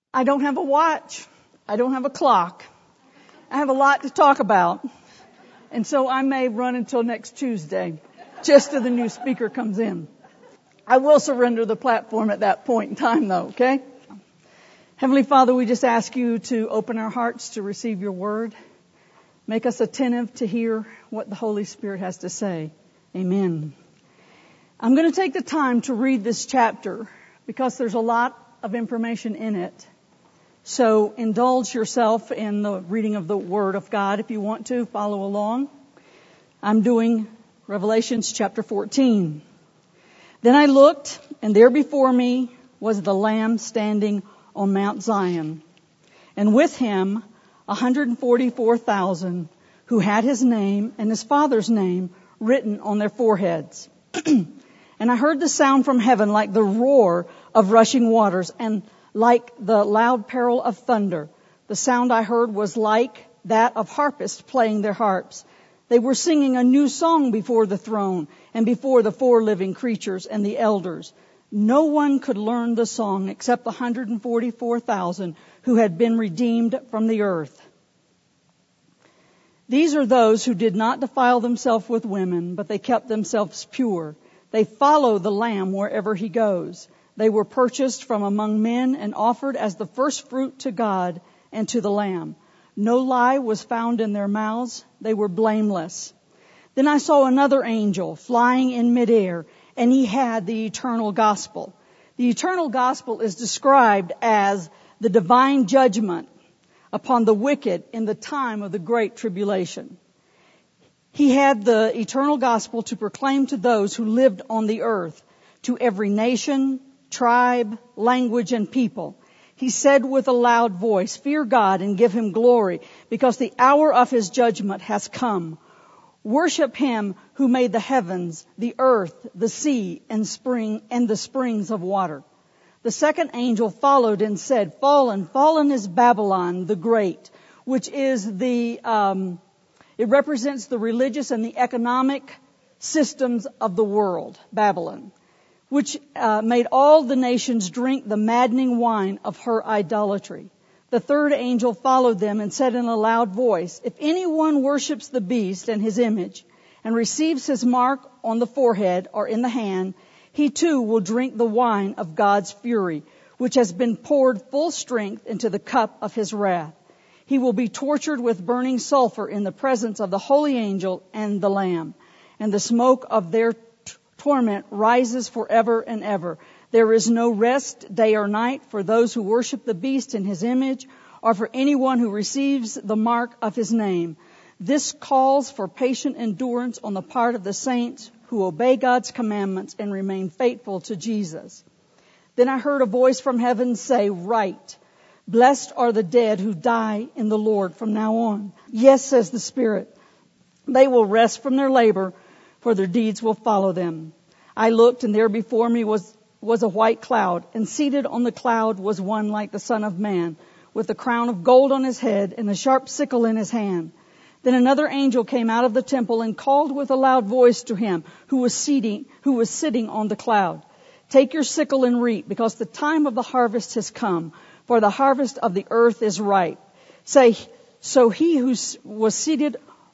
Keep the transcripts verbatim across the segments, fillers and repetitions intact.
I don't have a watch. I don't have a clock. I have a lot to talk about. And so I may run until next Tuesday, just till the new speaker comes in. I will surrender the platform at that point in time, though, okay? Heavenly Father, we just ask you to open our hearts to receive your word. Make us attentive to hear what the Holy Spirit has to say. Amen. I'm going to take the time to read this chapter because there's a lot of information in it. So indulge yourself in the reading of the Word of God if you want to. Follow along. I'm doing Revelations chapter fourteen. Then I looked, and there before me was the Lamb standing on Mount Zion, and with him one hundred forty-four thousand who had his name and his Father's name written on their foreheads. And I heard the sound from heaven like the roar of rushing waters and like the loud peal of thunder. The sound I heard was like that of harpists playing their harps. They were singing a new song before the throne and before the four living creatures and the elders. No one could learn the song except the one hundred forty-four thousand who had been redeemed from the earth. These are those who did not defile themselves with women, but they kept themselves pure. They follow the Lamb wherever he goes. They were purchased from among men and offered as the first fruit to God and to the Lamb. No lie was found in their mouths. They were blameless. Then I saw another angel flying in midair, and he had the eternal gospel. The eternal gospel is described as the divine judgment upon the wicked in the time of the great tribulation. He had the eternal gospel to proclaim to those who lived on the earth, to every nation, tribe, language, and people. He said with a loud voice, "Fear God and give him glory, because the hour of his judgment has come. Worship him who made the heavens, the earth, the sea, and spring, and the springs of water." The second angel followed and said, "Fallen, fallen is Babylon the Great," which is the, um, it represents the religious and the economic systems of the world, Babylon, which uh, made all the nations drink the maddening wine of her idolatry. The third angel followed them and said in a loud voice, "If anyone worships the beast and his image and receives his mark on the forehead or in the hand, he too will drink the wine of God's fury, which has been poured full strength into the cup of his wrath. He will be tortured with burning sulfur in the presence of the holy angel and the Lamb, and the smoke of their t- torment rises forever and ever. There is no rest day or night for those who worship the beast in his image, or for anyone who receives the mark of his name. This calls for patient endurance on the part of the saints who obey God's commandments and remain faithful to Jesus." Then I heard a voice from heaven say, "Write, blessed are the dead who die in the Lord from now on. Yes, says the Spirit, they will rest from their labor, for their deeds will follow them." I looked, and there before me was, was a white cloud, and seated on the cloud was one like the Son of Man, with a crown of gold on his head and a sharp sickle in his hand. Then another angel came out of the temple and called with a loud voice to him who was sitting, who was sitting on the cloud, "Take your sickle and reap, because the time of the harvest has come, for the harvest of the earth is ripe." Say, so he who was seated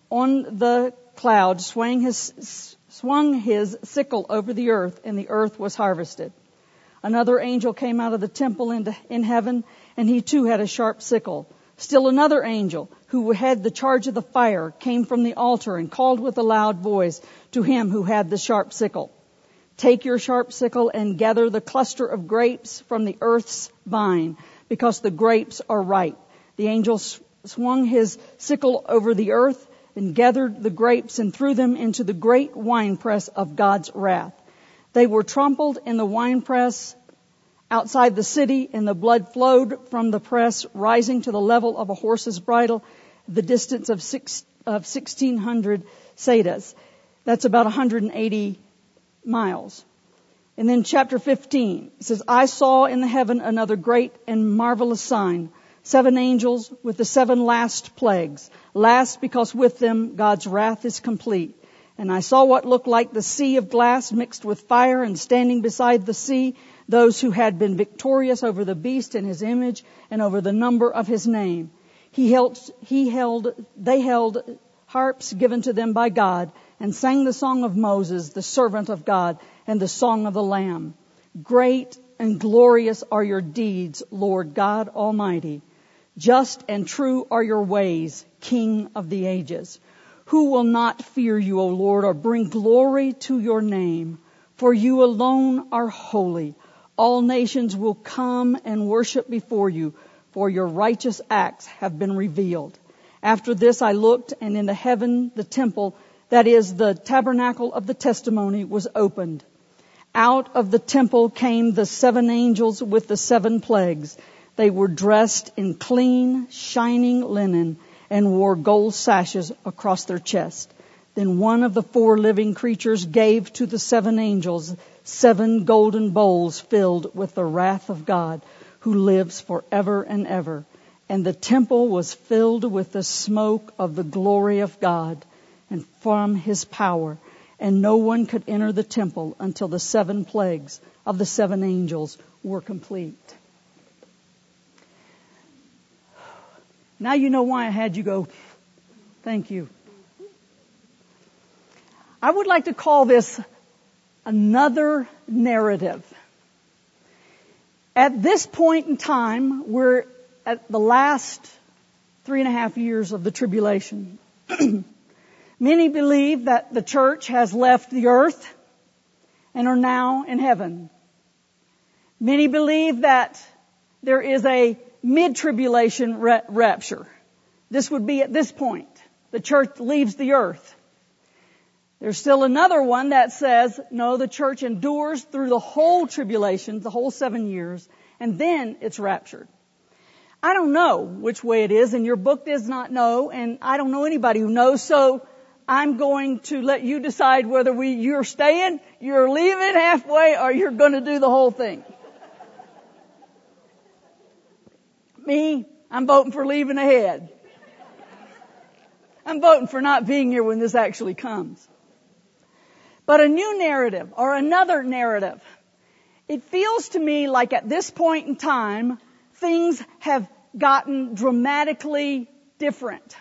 on the cloud swung his, swung his sickle over the earth, and the earth was harvested. Another angel came out of the temple into, in heaven, and he too had a sharp sickle. Still another angel, who had the charge of the fire, came from the altar and called with a loud voice to him who had the sharp sickle, "Take your sharp sickle and gather the cluster of grapes from the earth's vine, because the grapes are ripe." The angel swung his sickle over the earth and gathered the grapes and threw them into the great winepress of God's wrath. They were trampled in the winepress outside the city, and the blood flowed from the press, rising to the level of a horse's bridle, the distance of six of sixteen hundred sadas. That's about one hundred eighty miles. And then chapter fifteen, it says, "I saw in the heaven another great and marvelous sign, seven angels with the seven last plagues, last because with them God's wrath is complete. And I saw what looked like the sea of glass mixed with fire, and standing beside the sea, those who had been victorious over the beast and his image and over the number of his name. He held, he held, they held harps given to them by God and sang the song of Moses, the servant of God, and the song of the Lamb. Great and glorious are your deeds, Lord God Almighty. Just and true are your ways, King of the ages. Who will not fear you, O Lord, or bring glory to your name? For you alone are holy. All nations will come and worship before you, for your righteous acts have been revealed. After this I looked, and in the heaven the temple, that is the tabernacle of the testimony, was opened. Out of the temple came the seven angels with the seven plagues. They were dressed in clean, shining linen and wore gold sashes across their chest. Then one of the four living creatures gave to the seven angels seven golden bowls filled with the wrath of God, who lives forever and ever. And the temple was filled with the smoke of the glory of God and from his power. And no one could enter the temple until the seven plagues of the seven angels were complete. Now you know why I had you go, thank you. I would like to call this another narrative. At this point in time, we're at the last three and a half years of the tribulation. Many believe that the church has left the earth and are now in heaven. Many believe that there is a mid-tribulation ra- rapture. This would be at this point. The church leaves the earth. There's still another one that says, no, the church endures through the whole tribulation, the whole seven years, and then it's raptured. I don't know which way it is, and your book does not know, and I don't know anybody who knows, so I'm going to let you decide whether we you're staying, you're leaving halfway, or you're going to do the whole thing. Me, I'm voting for leaving ahead. I'm voting for not being here when this actually comes. But a new narrative or another narrative. It feels to me like at this point in time, things have gotten dramatically different.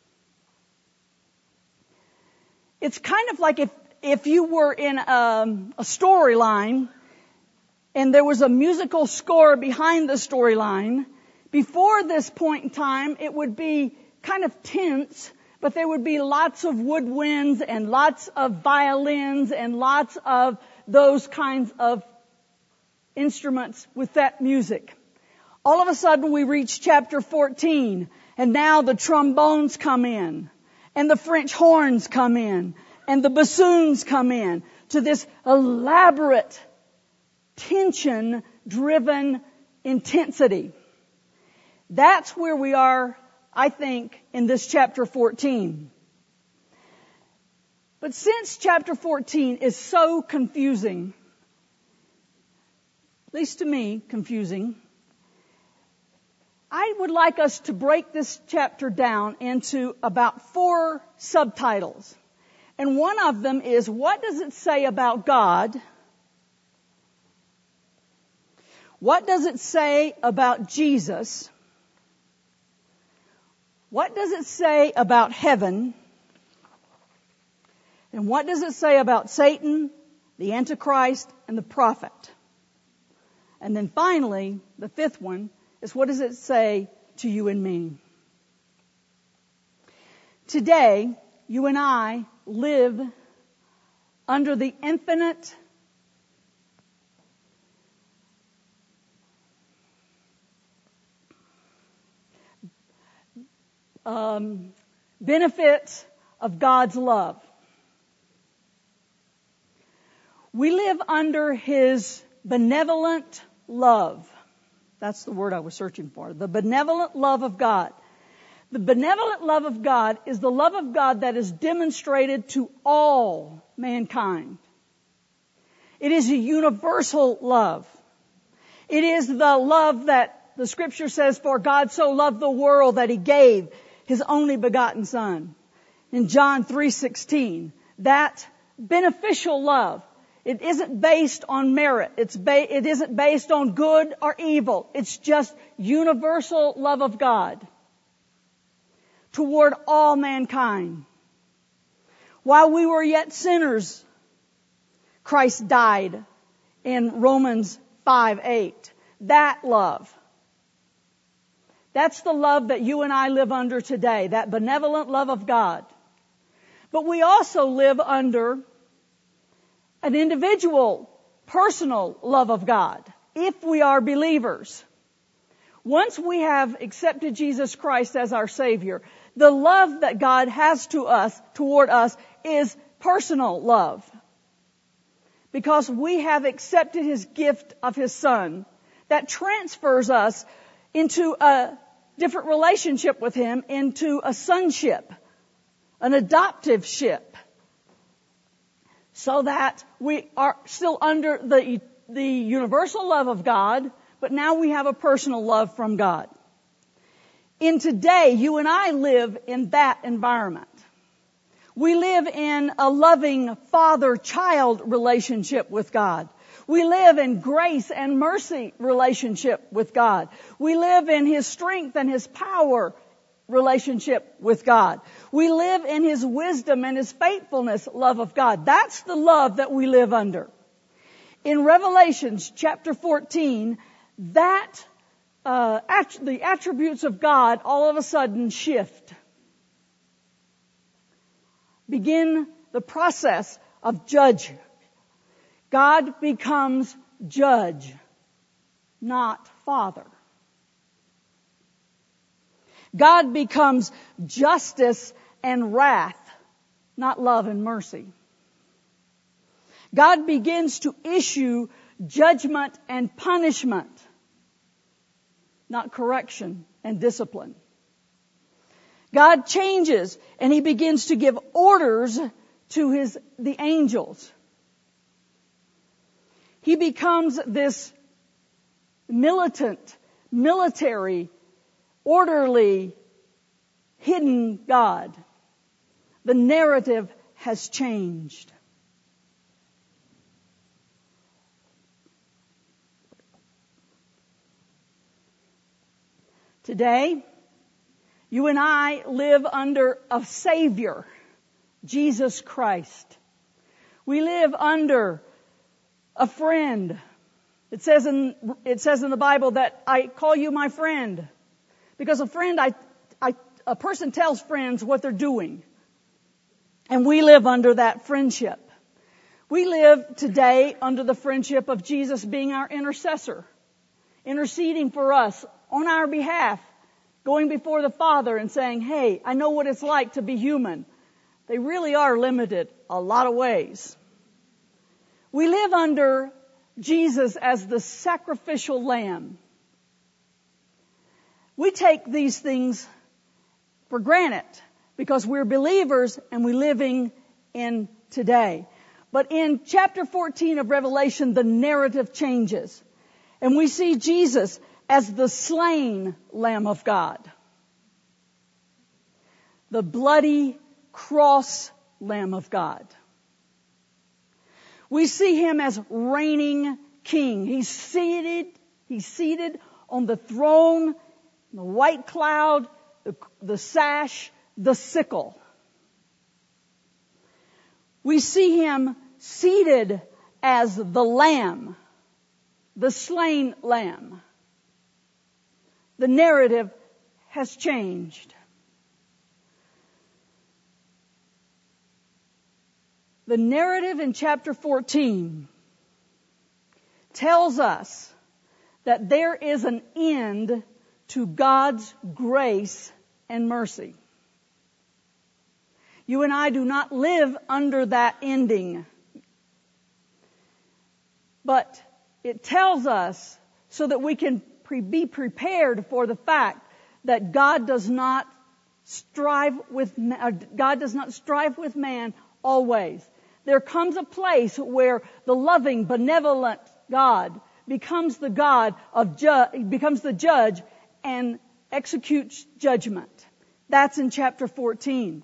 It's kind of like if, if you were in um, a storyline and there was a musical score behind the storyline. Before this point in time, it would be kind of tense, but there would be lots of woodwinds and lots of violins and lots of those kinds of instruments with that music. All of a sudden we reach chapter fourteen, and now the trombones come in, and the French horns come in, and the bassoons come in, to this elaborate, tension-driven intensity. That's where we are, I think, in this chapter fourteen. But since chapter fourteen is so confusing, at least to me, confusing, I would like us to break this chapter down into about four subtitles. And one of them is, what does it say about God? What does it say about Jesus? What does it say about heaven? And what does it say about Satan, the Antichrist, and the prophet? And then finally, the fifth one is, what does it say to you and me? Today, you and I live under the infinite um, benefits of God's love. We live under His benevolent love. That's the word I was searching for. The benevolent love of God. The benevolent love of God is the love of God that is demonstrated to all mankind. It is a universal love. It is the love that the Scripture says, for God so loved the world that He gave His only begotten Son. In John three sixteen, that beneficial love It isn't based on merit. It's ba- it isn't based on good or evil. It's just universal love of God toward all mankind. While we were yet sinners, Christ died in Romans five eight. That love. That's the love that you and I live under today, that benevolent love of God. But we also live under an individual, personal love of God, if we are believers. Once we have accepted Jesus Christ as our Savior, the love that God has to us, toward us, is personal love. Because we have accepted His gift of His Son, that transfers us into a different relationship with Him, into a sonship, an adoptive ship. So that we are still under the, the universal love of God, but now we have a personal love from God. In today, you and I live in that environment. We live in a loving father-child relationship with God. We live in grace and mercy relationship with God. We live in His strength and His power relationship with God. We live in His wisdom and His faithfulness love of God. That's the love that we live under. In Revelations chapter fourteen, that uh, att- the attributes of God all of a sudden shift. Begin the process of judge. God becomes judge, not father. God becomes justice and wrath, not love and mercy. God begins to issue judgment and punishment, not correction and discipline. God changes and He begins to give orders to his the angels. He becomes this militant, military, orderly, hidden God. The narrative has changed. Today, you and I live under a Savior, Jesus Christ. We live under a friend. It says in, it says in the Bible that I call you my friend. Because a friend, I, I, a person tells friends what they're doing. And we live under that friendship. We live today under the friendship of Jesus being our intercessor, interceding for us on our behalf, going before the Father and saying, hey, I know what it's like to be human. They really are limited a lot of ways. We live under Jesus as the sacrificial lamb. We take these things for granted because we're believers and we're living in today. But in chapter fourteen of Revelation, the narrative changes. And we see Jesus as the slain Lamb of God. The bloody cross Lamb of God. We see Him as reigning King. He's seated, He's seated on the throne, the white cloud, the, the sash, the sickle. We see Him seated as the Lamb, the slain Lamb. The narrative has changed. The narrative in chapter fourteen tells us that there is an end to God's grace and mercy. You and I do not live under that ending. But it tells us so that we can pre- be prepared for the fact that God does not strive with ma- God does not strive with man always. There comes a place where the loving, benevolent God becomes the God of ju- becomes the judge and executes judgment. That's in chapter fourteen.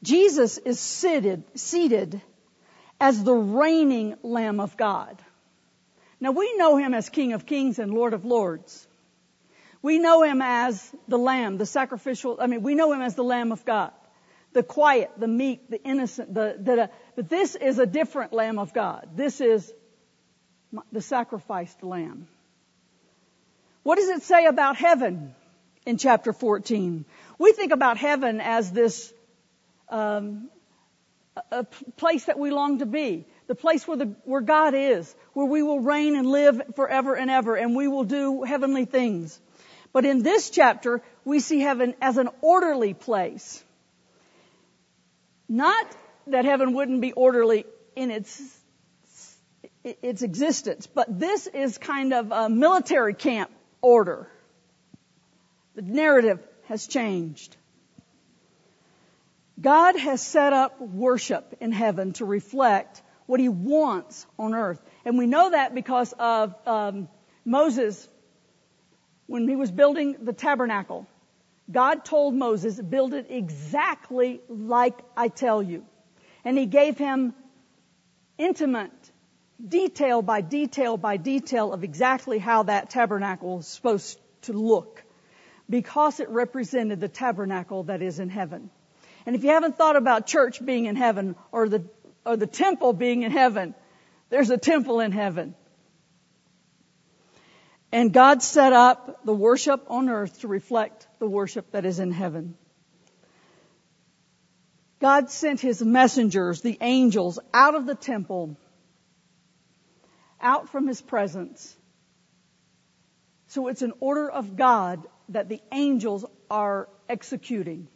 Jesus is seated, seated as the reigning Lamb of God. Now we know him as King of Kings and Lord of Lords. We know him as the Lamb, the sacrificial, I mean, we know him as the Lamb of God. The quiet, the meek, the innocent, the, the, but this is a different Lamb of God. This is the sacrificed Lamb. What does it say about heaven in chapter fourteen? We think about heaven as this um, a place that we long to be, the place where the where God is, where we will reign and live forever and ever, and we will do heavenly things. But in this chapter, we see heaven as an orderly place. Not that heaven wouldn't be orderly in its its existence, but this is kind of a military camp order. The narrative has changed. God has set up worship in heaven to reflect what he wants on earth. And we know that because of um, Moses, when he was building the tabernacle. God told Moses, build it exactly like I tell you. And he gave him intimate, detail by detail by detail of exactly how that tabernacle was supposed to look, because it represented the tabernacle that is in heaven. And if you haven't thought about church being in heaven or the or the temple being in heaven, there's a temple in heaven. And God set up the worship on earth to reflect the worship that is in heaven. God sent his messengers, the angels, out of the temple, out from his presence. So it's an order of God that the angels are executing.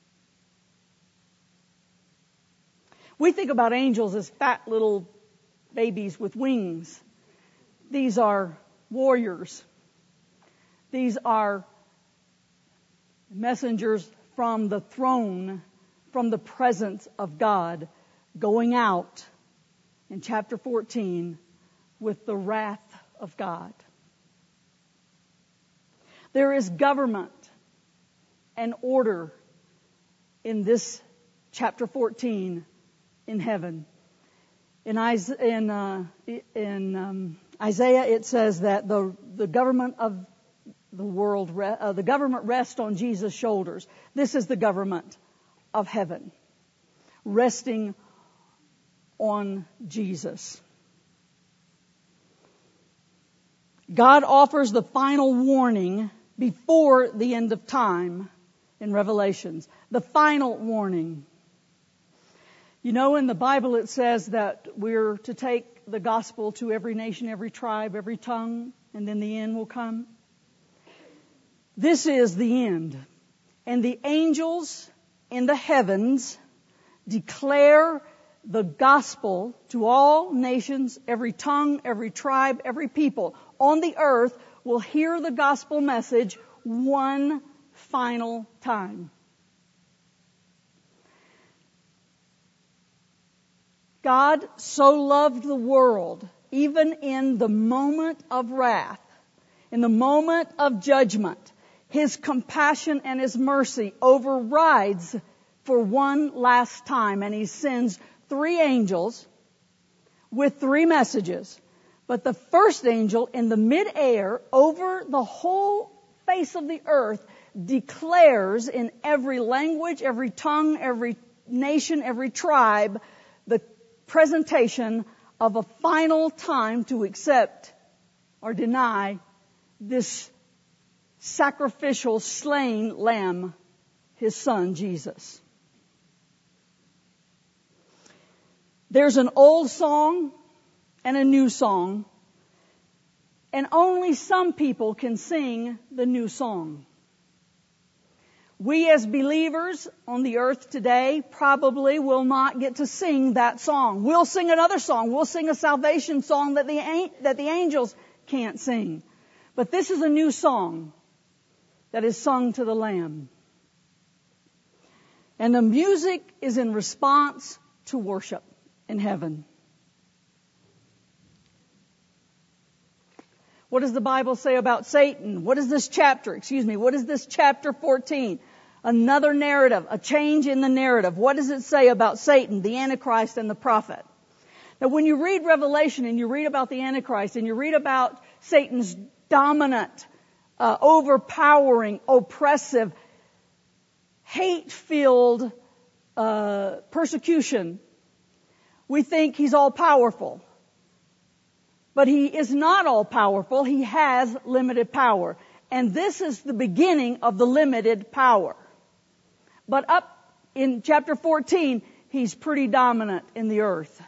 We think about angels as fat little babies with wings. These are warriors. These are messengers from the throne, from the presence of God, going out in chapter fourteen with the wrath of God. There is government and order in this chapter fourteen in heaven. In, Isaiah, in, uh, in um, Isaiah, it says that the the government of the world, uh, the government rests on Jesus' shoulders. This is the government of heaven, resting on Jesus. God offers the final warning before the end of time in Revelations. The final warning. You know, in the Bible it says that we're to take the gospel to every nation, every tribe, every tongue, and then the end will come. This is the end. And the angels in the heavens declare the gospel to all nations, every tongue, every tribe, every people on the earth will hear the gospel message one final time. God so loved the world, even in the moment of wrath, in the moment of judgment, his compassion and his mercy overrides for one last time, and he sends three angels with three messages. But the first angel in the midair over the whole face of the earth declares in every language, every tongue, every nation, every tribe, the presentation of a final time to accept or deny this sacrificial slain lamb, his son Jesus. There's an old song and a new song, and only some people can sing the new song. We as believers on the earth today probably will not get to sing that song. We'll sing another song. We'll sing a salvation song that the, that the angels can't sing. But this is a new song that is sung to the Lamb. And the music is in response to worship in heaven. What does the Bible say about Satan? What is this chapter? Excuse me. What is this chapter fourteen? Another narrative, a change in the narrative. What does it say about Satan, the Antichrist, and the prophet? Now, when you read Revelation and you read about the Antichrist and you read about Satan's dominant, uh, overpowering, oppressive, hate-filled uh, persecution, we think he's all powerful. But he is not all powerful. He has limited power. And this is the beginning of the limited power. But up in chapter fourteen, he's pretty dominant in the earth.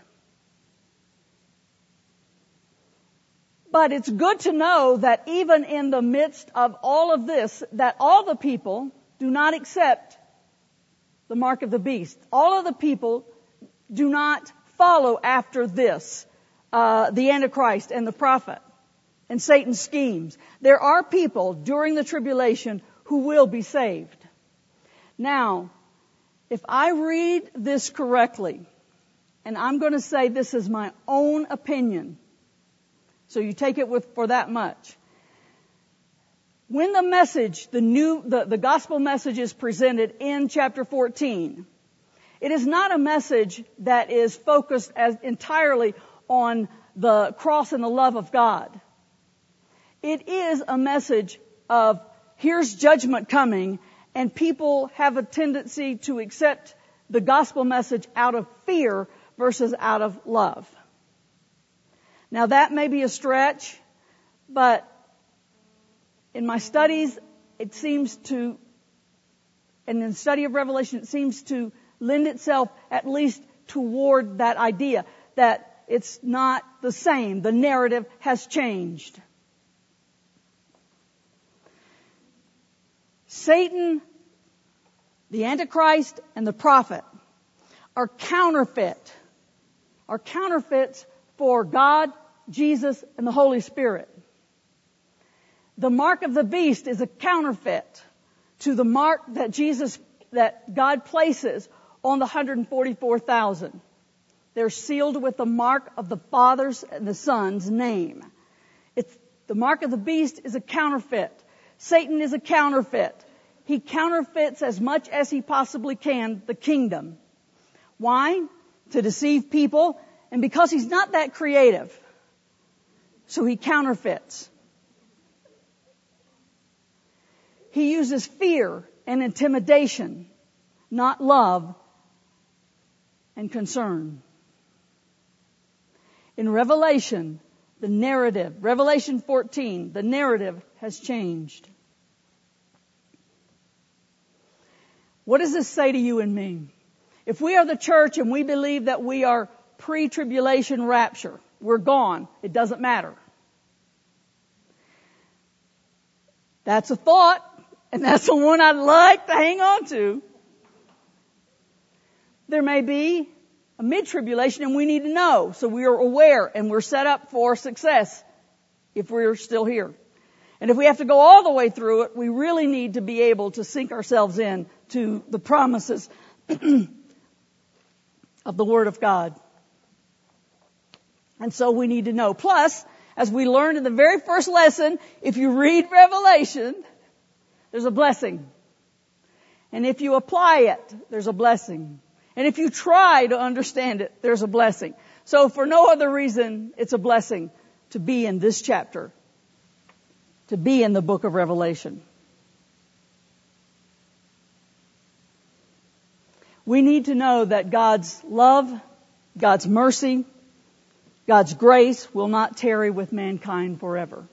But it's good to know that even in the midst of all of this, that all the people do not accept the mark of the beast. All of the people do not follow after this, uh, the Antichrist and the prophet and Satan's schemes. There are people during the tribulation who will be saved. Now, if I read this correctly, and I'm going to say this is my own opinion, so you take it with for that much. When the message, the new, the, the gospel message is presented in chapter fourteen, it is not a message that is focused as entirely on the cross and the love of God. It is a message of here's judgment coming, and people have a tendency to accept the gospel message out of fear versus out of love. Now that may be a stretch, but in my studies, it seems to, and in the study of Revelation, it seems to lend itself at least toward that idea that it's not the same. The narrative has changed. Satan, the Antichrist, and the prophet are counterfeit, are counterfeits for God, Jesus, and the Holy Spirit. The mark of the beast is a counterfeit to the mark that Jesus, that God places on the one hundred forty-four thousand. They're sealed with the mark of the Father's and the Son's name. It's, the mark of the beast is a counterfeit. Satan is a counterfeit. He counterfeits as much as he possibly can the kingdom. Why? To deceive people, and because he's not that creative. So he counterfeits. He uses fear and intimidation, not love and concern. In Revelation, the narrative, Revelation fourteen, the narrative has changed. What does this say to you and me? If we are the church and we believe that we are pre-tribulation rapture, we're gone. It doesn't matter. That's a thought, and that's the one I'd like to hang on to. There may be a mid-tribulation, and we need to know, so we are aware and we're set up for success if we're still here. And if we have to go all the way through it, we really need to be able to sink ourselves in to the promises of the Word of God. And so we need to know. Plus, as we learned in the very first lesson, if you read Revelation, there's a blessing. And if you apply it, there's a blessing. And if you try to understand it, there's a blessing. So for no other reason, it's a blessing to be in this chapter, to be in the book of Revelation. We need to know that God's love, God's mercy, God's grace will not tarry with mankind forever.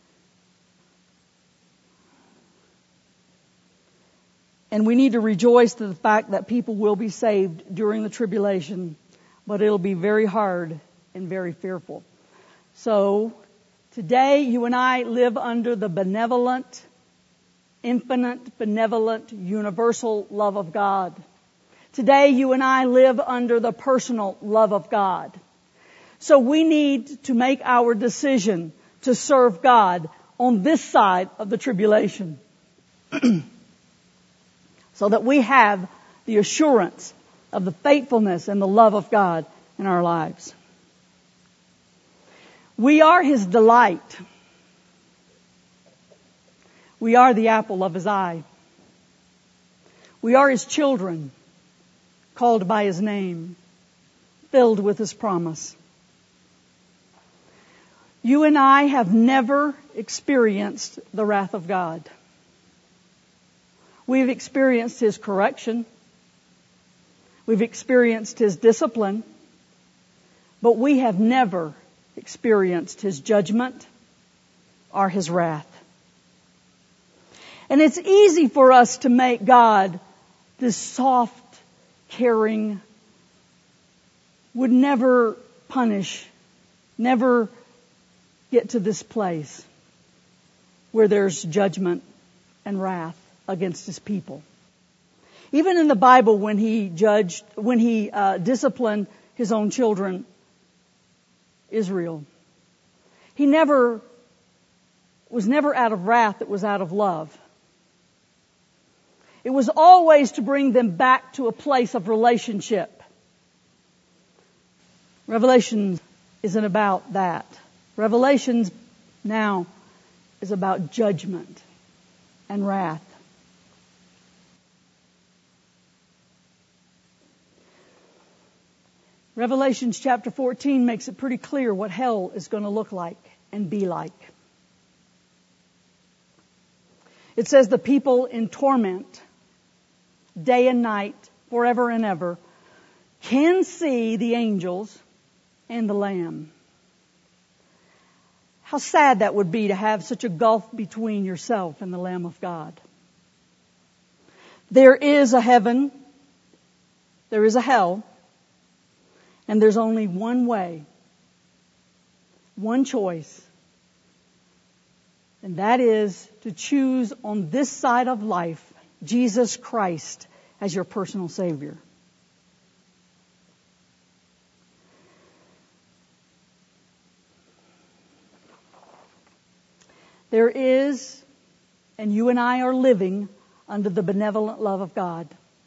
And we need to rejoice to the fact that people will be saved during the tribulation, but it'll be very hard and very fearful. So, today you and I live under the benevolent, infinite, benevolent, universal love of God. Today you and I live under the personal love of God. So we need to make our decision to serve God on this side of the tribulation. So that we have the assurance of the faithfulness and the love of God in our lives. We are His delight. We are the apple of His eye. We are His children, called by His name, filled with His promise. You and I have never experienced the wrath of God. We've experienced His correction. We've experienced His discipline. But we have never experienced His judgment or His wrath. And it's easy for us to make God this soft, caring, would never punish, never get to this place where there's judgment and wrath against His people. Even in the Bible, when He judged, when He uh, disciplined His own children, Israel, He never was never out of wrath, it was out of love. It was always to bring them back to a place of relationship. Revelation isn't about that. Revelations now is about judgment and wrath. Revelation chapter fourteen makes it pretty clear what hell is going to look like and be like. It says the people in torment, day and night, forever and ever, can see the angels and the Lamb. How sad that would be to have such a gulf between yourself and the Lamb of God. There is a heaven, there is a hell, and there's only one way, one choice, and that is to choose on this side of life Jesus Christ as your personal Savior. There is, and you and I are living under the benevolent love of God.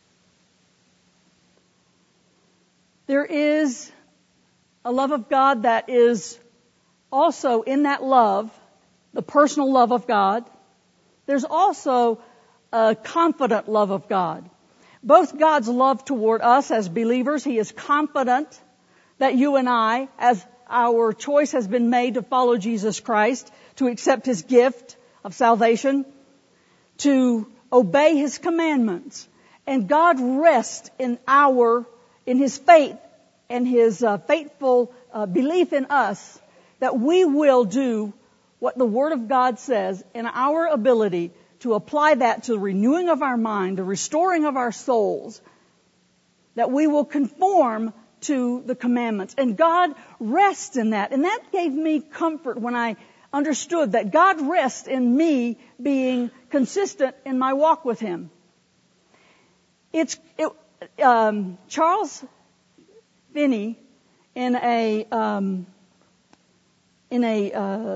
There is a love of God that is also in that love, the personal love of God. There's also a confident love of God. Both God's love toward us as believers, He is confident that you and I, as our choice has been made to follow Jesus Christ, to accept His gift of salvation, to obey His commandments. And God rests in our, in His faith and His uh, faithful uh, belief in us that we will do what the Word of God says in our ability to apply that to the renewing of our mind, the restoring of our souls, that we will conform to the commandments. And God rests in that. And that gave me comfort when I understood that God rests in me being consistent in my walk with Him. It's it, um, Charles Finney in a um, in a uh,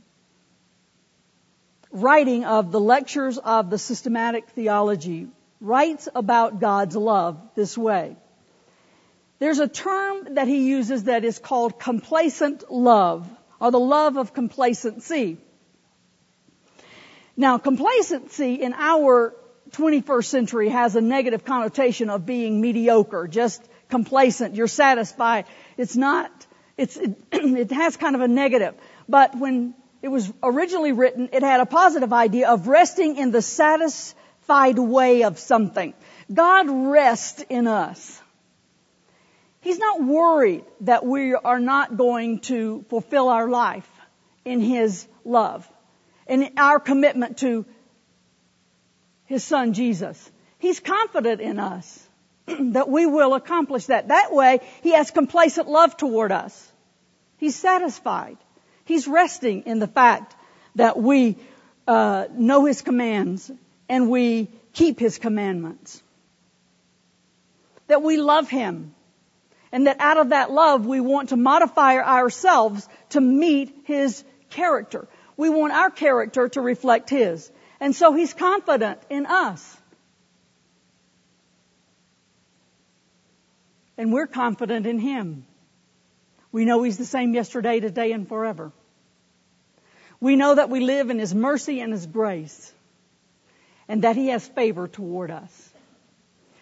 writing of the Lectures of the Systematic Theology writes about God's love this way. There's a term that he uses that is called complacent love, or the love of complacency. Now, complacency in our twenty-first century has a negative connotation of being mediocre, just complacent. You're satisfied. It's not, it's, it, it has kind of a negative. But when it was originally written, it had a positive idea of resting in the satisfied way of something. God rests in us. He's not worried that we are not going to fulfill our life in His love and in our commitment to His Son, Jesus. He's confident in us that we will accomplish that. That way, He has complacent love toward us. He's satisfied. He's resting in the fact that we uh, know His commands and we keep His commandments. That we love Him. And that out of that love, we want to modify ourselves to meet His character. We want our character to reflect His. And so He's confident in us. And we're confident in Him. We know He's the same yesterday, today, and forever. We know that we live in His mercy and His grace. And that He has favor toward us.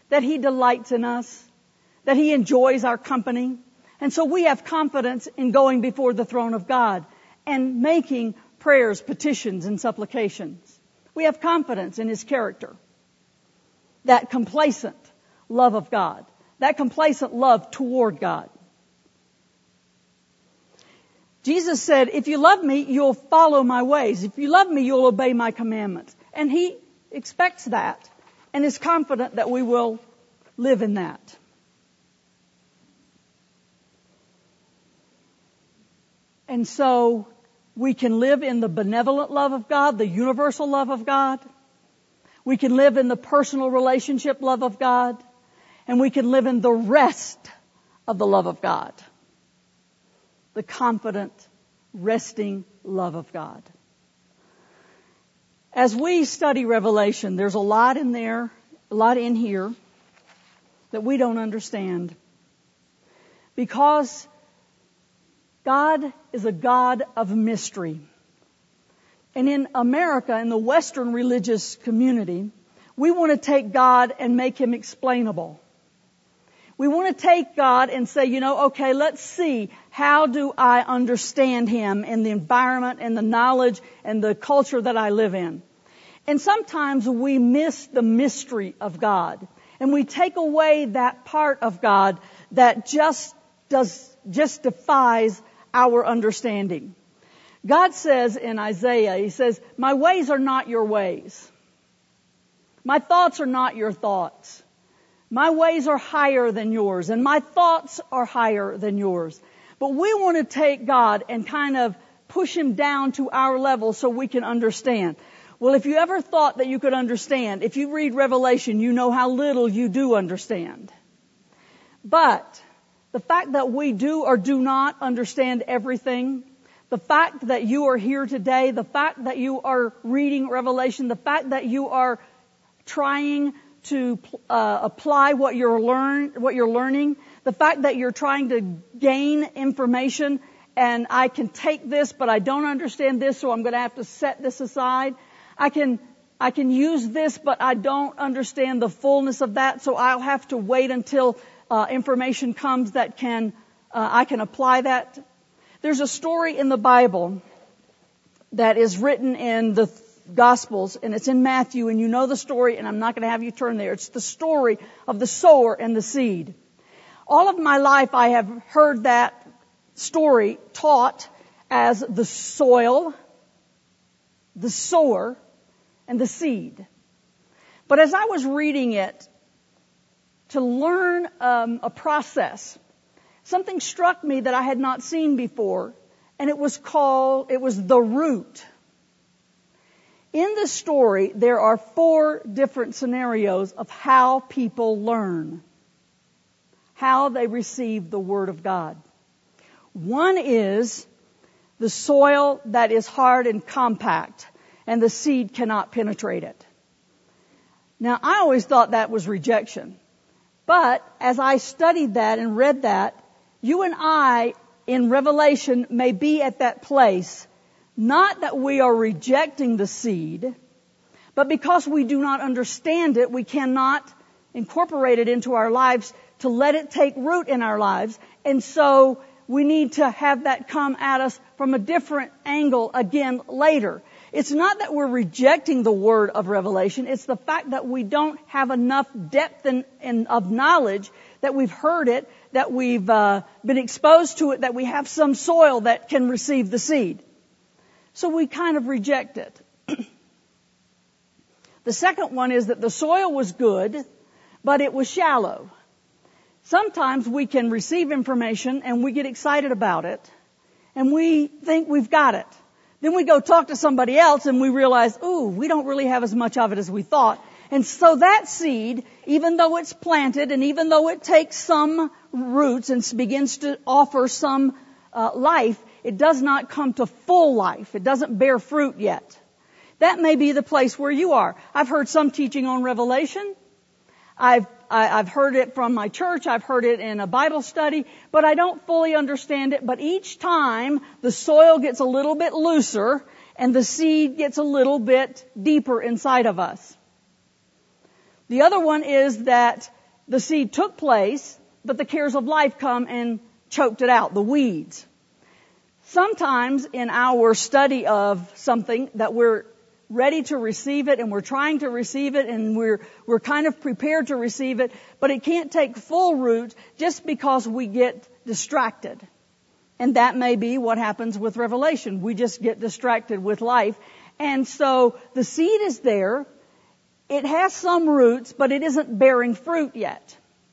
that He delights in us, that He enjoys our company. And so we have confidence in going before the throne of God and making prayers, petitions, and supplications. We have confidence in His character. That complacent love of God. That complacent love toward God. Jesus said, if you love me, you'll follow my ways. If you love me, you'll obey my commandments. And He expects that and is confident that we will live in that. And so we can live in the benevolent love of God, the universal love of God. We can live in the personal relationship love of God. And we can live in the rest of the love of God. The confident, resting love of God. As we study Revelation, there's a lot in there, a lot in here that we don't understand. Because God is a God of mystery. And in America, in the Western religious community, we want to take God and make Him explainable. We want to take God and say, you know, okay, let's see, how do I understand Him in the environment and the knowledge and the culture that I live in? And sometimes we miss the mystery of God. And we take away that part of God that just does, just defies our understanding. God says in Isaiah, He says, my ways are not your ways. My thoughts are not your thoughts. My ways are higher than yours, and my thoughts are higher than yours. But we want to take God and kind of push Him down to our level so we can understand. Well, if you ever thought that you could understand, if you read Revelation, you know how little you do understand. But the fact that we do or do not understand everything, the fact that you are here today, the fact that you are reading Revelation, the fact that you are trying to uh, apply what you're learn, what you're learning, the fact that you're trying to gain information, and I can take this, but I don't understand this, so I'm going to have to set this aside. I can I can use this, but I don't understand the fullness of that, so I'll have to wait until uh, information comes that can uh, I can apply that. There's a story in the Bible that is written in the Gospels, and it's in Matthew, and you know the story, and I'm not going to have you turn there. It's the story of the sower and the seed. All of my life I have heard that story taught as the soil, the sower, and the seed. But as I was reading it to learn um, a process, something struck me that I had not seen before, and it was called, it was the root. In the story, there are four different scenarios of how people learn, how they receive the Word of God. One is the soil that is hard and compact, and the seed cannot penetrate it. Now, I always thought that was rejection. But as I studied that and read that, you and I, in Revelation, may be at that place. Not that we are rejecting the seed, but because we do not understand it, we cannot incorporate it into our lives to let it take root in our lives. And so we need to have that come at us from a different angle again later. It's not that we're rejecting the word of revelation. It's the fact that we don't have enough depth in, in, of knowledge, that we've heard it, that we've uh, been exposed to it, that we have some soil that can receive the seed. So we kind of reject it. The second one is that the soil was good, but it was shallow. Sometimes we can receive information and we get excited about it and we think we've got it. Then we go talk to somebody else and we realize, ooh, we don't really have as much of it as we thought. And so that seed, even though it's planted and even though it takes some roots and begins to offer some uh, life, it does not come to full life. It doesn't bear fruit yet. That may be the place where you are. I've heard some teaching on Revelation. I've I, I've heard it from my church. I've heard it in a Bible study, but I don't fully understand it. But each time the soil gets a little bit looser and the seed gets a little bit deeper inside of us. The other one is that the seed took place, but the cares of life come and choked it out, the weeds. Sometimes in our study of something that we're ready to receive it and we're trying to receive it and we're we're kind of prepared to receive it, but it can't take full root just because we get distracted. And that may be what happens with Revelation. We just get distracted with life. And so the seed is there. It has some roots, but it isn't bearing fruit yet.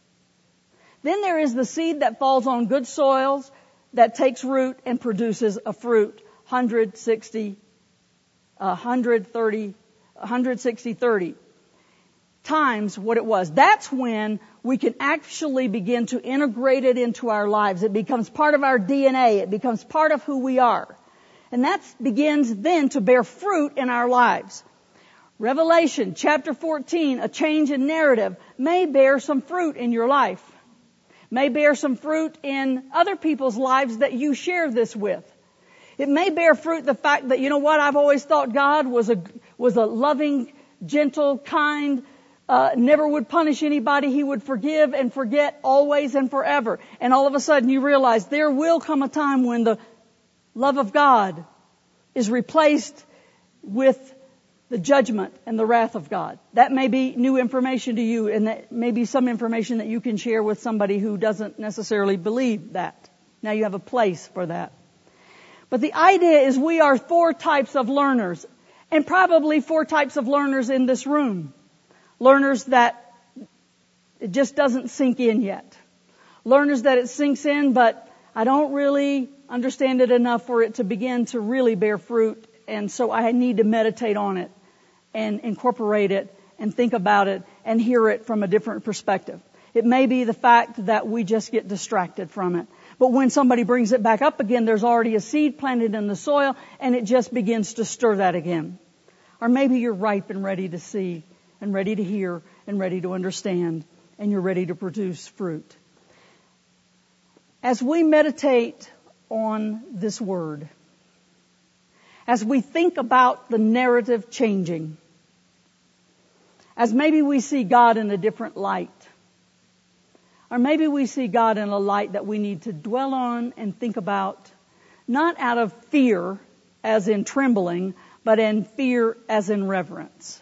Then there is the seed that falls on good soils, that takes root and produces a fruit. one hundred sixty, one hundred thirty, one hundred sixty, thirty times what it was. That's when we can actually begin to integrate it into our lives. It becomes part of our D N A. It becomes part of who we are. And that begins then to bear fruit in our lives. Revelation chapter fourteen, a change in narrative, may bear some fruit in your life. May bear some fruit in other people's lives that you share this with. It may bear fruit the fact that, you know what, I've always thought God was a, was a loving, gentle, kind, uh, never would punish anybody. He would forgive and forget always and forever. And all of a sudden you realize there will come a time when the love of God is replaced with the judgment and the wrath of God. That may be new information to you, and that may be some information that you can share with somebody who doesn't necessarily believe that. Now you have a place for that. But the idea is we are four types of learners, and probably four types of learners in this room. Learners that it just doesn't sink in yet. Learners that it sinks in, but I don't really understand it enough for it to begin to really bear fruit. And so I need to meditate on it and incorporate it and think about it and hear it from a different perspective. It may be the fact that we just get distracted from it. But when somebody brings it back up again, there's already a seed planted in the soil and it just begins to stir that again. Or maybe you're ripe and ready to see and ready to hear and ready to understand and you're ready to produce fruit. As we meditate on this word, as we think about the narrative changing, as maybe we see God in a different light, or maybe we see God in a light that we need to dwell on and think about, not out of fear as in trembling, but in fear as in reverence.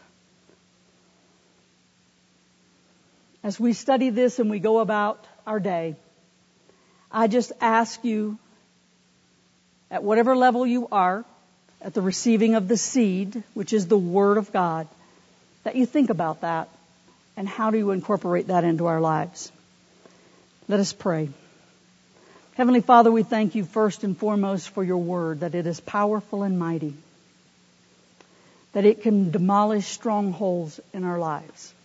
As we study this and we go about our day, I just ask you, at whatever level you are, at the receiving of the seed, which is the Word of God, that you think about that and how do you incorporate that into our lives. Let us pray. Heavenly Father, we thank you first and foremost for your Word, that it is powerful and mighty, that it can demolish strongholds in our lives,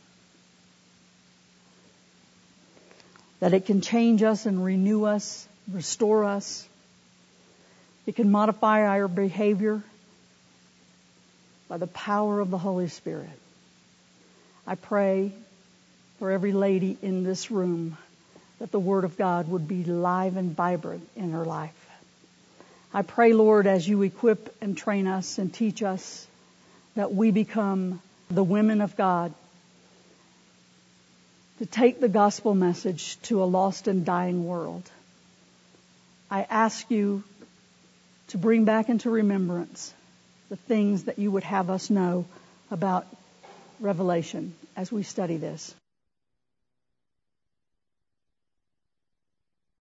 that it can change us and renew us, restore us. It can modify our behavior by the power of the Holy Spirit. I pray for every lady in this room that the Word of God would be live and vibrant in her life. I pray, Lord, as you equip and train us and teach us, that we become the women of God to take the gospel message to a lost and dying world. I ask you to bring back into remembrance the things that you would have us know about Revelation as we study this.